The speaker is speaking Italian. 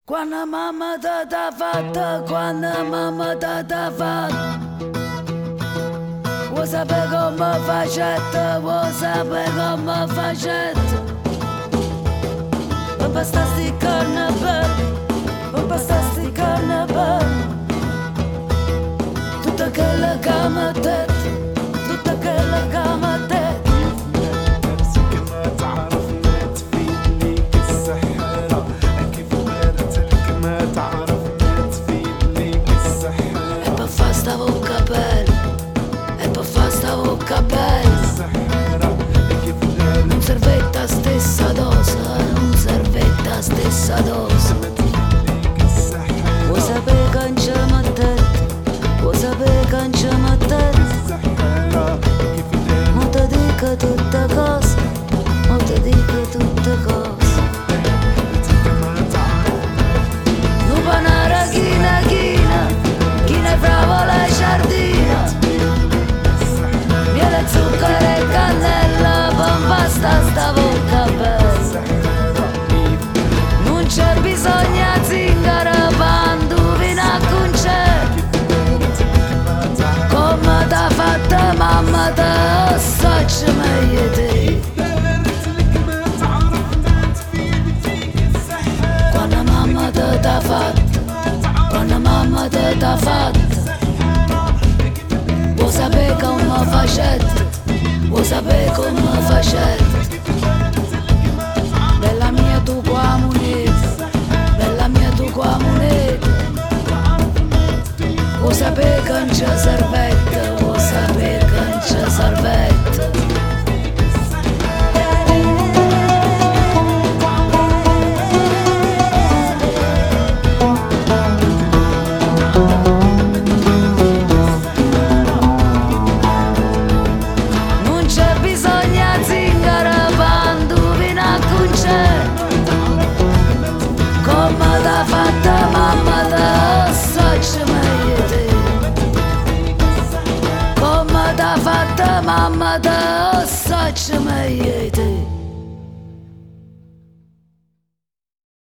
Quando mamma t'ha fatta, quando mamma t'ha fatta, vuoi sapere come facette, vuoi sapere come facette? Per sti canne belle, per sti canne belle, tutta quella che mi dette, tutta quella che mi dette. Non servette la stessa dose, non servette la stessa dose. Vuoi sapere che non ci mettete, vuoi sapere che non ci mettete? Ma ti dico tutte cose, ma ti dico tutte cose. Nu panara china china, china bravo la giardina. Miele, zucchero e cannella, basta sta bocca bella. Non c'è bisogno di zingaro quando vieni a concerto. Come t'ha fatta mamma te, so meglio te. Quando mamma te t'ha fatta, quando mamma te t'ha fatta, vuoi sapere come facette, vuoi sapere come facette? Bella mia tu qua moneta, bella mia tu qua moneta. Vuoi sapere che non c'è servette, vuoi sapere che non c'è servette? Fatta mamma te, so meglio te. Come t'ha fatta mamma te, so meglio te.